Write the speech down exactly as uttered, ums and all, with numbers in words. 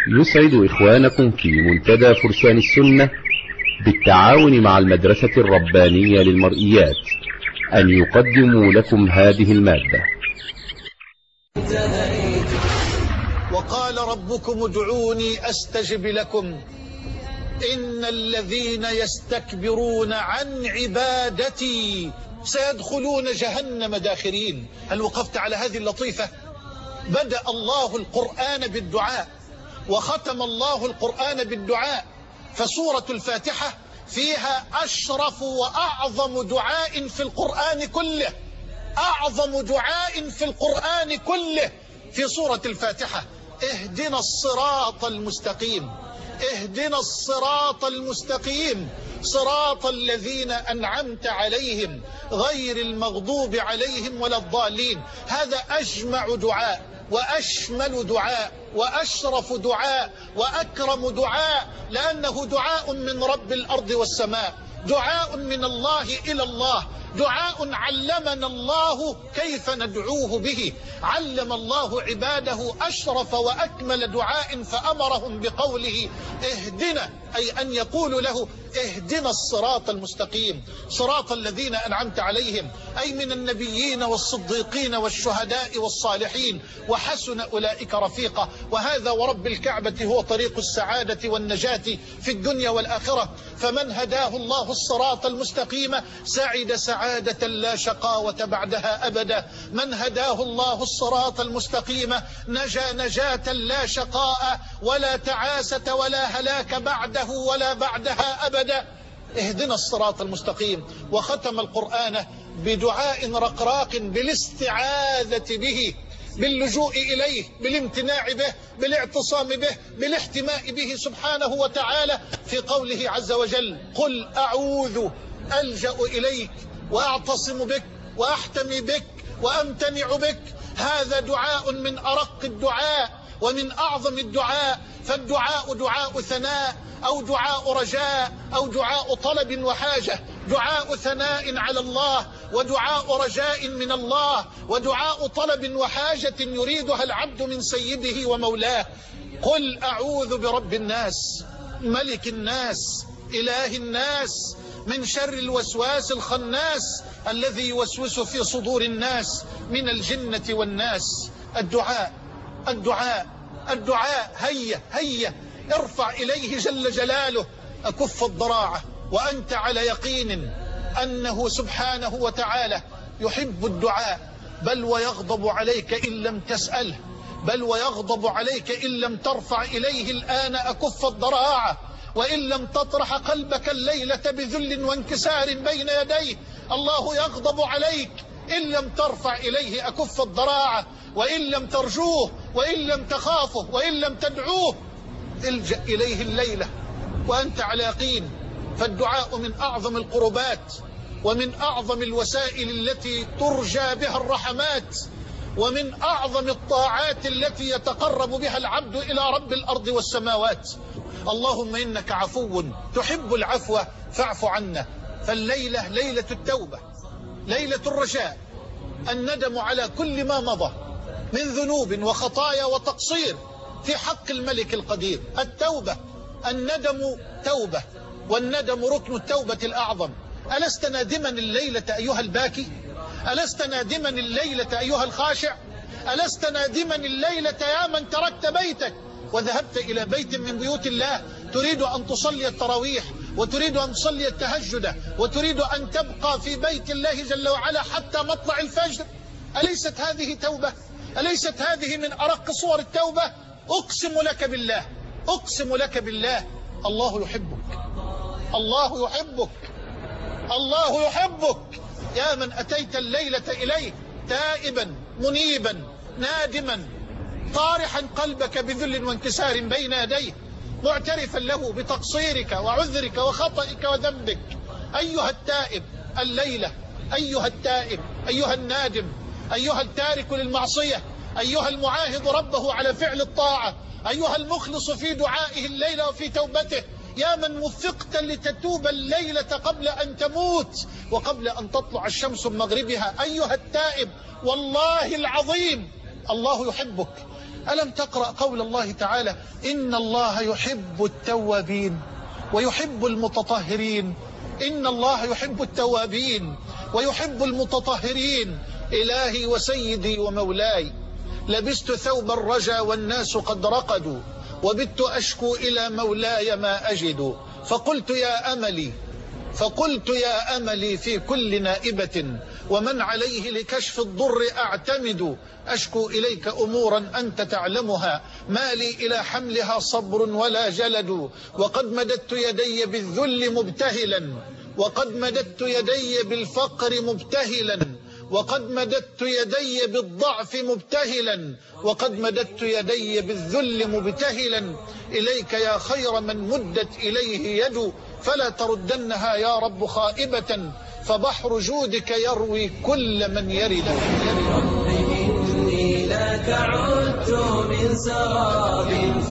يسعد إخوانكم في منتدى فرسان السنة بالتعاون مع المدرسة الربانية للمرئيات أن يقدموا لكم هذه المادة. وقال ربكم ادعوني أستجب لكم إن الذين يستكبرون عن عبادتي سيدخلون جهنم داخرين. هل وقفت على هذه اللطيفة؟ بدأ الله القرآن بالدعاء وختم الله القرآن بالدعاء، فسورة الفاتحة فيها أشرف وأعظم دعاء في القرآن كله، أعظم دعاء في القرآن كله في سورة الفاتحة: اهدنا الصراط المستقيم، اهدنا الصراط المستقيم صراط الذين أنعمت عليهم غير المغضوب عليهم ولا الضالين. هذا أجمع دعاء وأشمل دعاء وأشرف دعاء وأكرم دعاء، لأنه دعاء من رب الأرض والسماء، دعاء من الله إلى الله، دعاء علمنا الله كيف ندعوه به. علم الله عباده أشرف وأكمل دعاء فأمرهم بقوله اهدنا، أي أن يقول له اهدنا الصراط المستقيم صراط الذين أنعمت عليهم، أي من النبيين والصديقين والشهداء والصالحين وحسن أولئك رفيقا. وهذا ورب الكعبة هو طريق السعادة والنجاة في الدنيا والآخرة. فمن هداه الله الصراط المستقيم سعد سعادة لا شقاوة بعدها أبدا. من هداه الله الصراط المستقيم نجا نجاة لا شقاء ولا تعاسة ولا هلاك بعده ولا بعدها أبدا. اهدنا الصراط المستقيم. وختم القرآن بدعاء رقراق بالاستعاذة به، باللجوء إليه، بالامتناع به، بالاعتصام به، بالاحتماء به سبحانه وتعالى في قوله عز وجل: قل أعوذ، ألجأ إليك وأعتصم بك وأحتمي بك وأمتنع بك. هذا دعاء من أرق الدعاء ومن أعظم الدعاء. فالدعاء دعاء ثناء أو دعاء رجاء أو دعاء طلب وحاجة، دعاء ثناء على الله ودعاء رجاء من الله ودعاء طلب وحاجة يريدها العبد من سيده ومولاه. قل أعوذ برب الناس ملك الناس إله الناس من شر الوسواس الخناس الذي يوسوس في صدور الناس من الجنة والناس. الدعاء الدعاء الدعاء هيا هيا ارفع إليه جل جلاله أكف الضراعة وأنت على يقين أنه سبحانه وتعالى يحب الدعاء، بل ويغضب عليك إن لم تسأله، بل ويغضب عليك إن لم ترفع إليه الآن أكف الضراعة، وإن لم تطرح قلبك الليلة بذل وانكسار بين يديه. الله يغضب عليك إن لم ترفع إليه أكف الضراعة، وإن لم ترجوه، وإن لم تخافه، وإن لم تدعوه. الجأ إليه الليلة وأنت على يقين. فالدعاء من أعظم القربات ومن أعظم الوسائل التي ترجى بها الرحمات ومن أعظم الطاعات التي يتقرب بها العبد إلى رب الأرض والسماوات. اللهم إنك عفو تحب العفو فاعف عنا. فالليلة ليلة التوبة، ليلة الرجاء، الندم على كل ما مضى من ذنوب وخطايا وتقصير في حق الملك القدير. التوبة، الندم توبة، والندم ركن التوبة الأعظم. ألست نادما الليلة أيها الباكي؟ ألست نادما الليلة أيها الخاشع؟ ألست نادما الليلة يا من تركت بيتك وذهبت إلى بيت من بيوت الله تريد أن تصلي التراويح وتريد أن تصلي التهجد وتريد أن تبقى في بيت الله جل وعلا حتى مطلع الفجر؟ أليست هذه توبة؟ أليست هذه من أرق صور التوبة؟ أقسم لك بالله، أقسم لك بالله، الله يحبك، الله يحبك، الله يحبك. يا من أتيت الليلة إليه تائبا منيبا نادما طارحا قلبك بذل وانكسار بين يديه معترفا له بتقصيرك وعذرك وخطئك وذنبك. أيها التائب الليلة، أيها التائب، أيها النادم، أيها التارك للمعصية، أيها المعاهد ربه على فعل الطاعة، أيها المخلص في دعائه الليلة وفي توبته، يا من وفقت لتتوب الليلة قبل أن تموت وقبل أن تطلع الشمس من مغربها. أيها التائب، والله العظيم الله يحبك، ألم تقرأ قول الله تعالى إن الله يحب التوابين ويحب المتطهرين؟ إن الله يحب التوابين ويحب المتطهرين. إلهي وسيدي ومولاي، لبست ثوب الرجا والناس قد رقدوا، وبت أشكو إلى مولاي ما أجد، فقلت يا أملي فقلت يا أملي في كل نائبة، ومن عليه لكشف الضر أعتمد، أشكو إليك أمورا أنت تعلمها، ما لي إلى حملها صبر ولا جلد، وقد مددت يدي بالذل مبتهلا، وقد مددت يدي بالفقر مبتهلا، وقد مددت يدي بالضعف مبتهلا، وقد مددت يدي بالذل مبتهلا، إليك يا خير من مدت إليه يد، فلا تردنها يا رب خائبة، فبحر جودك يروي كل من يرد. رب إني لك عدت من سراب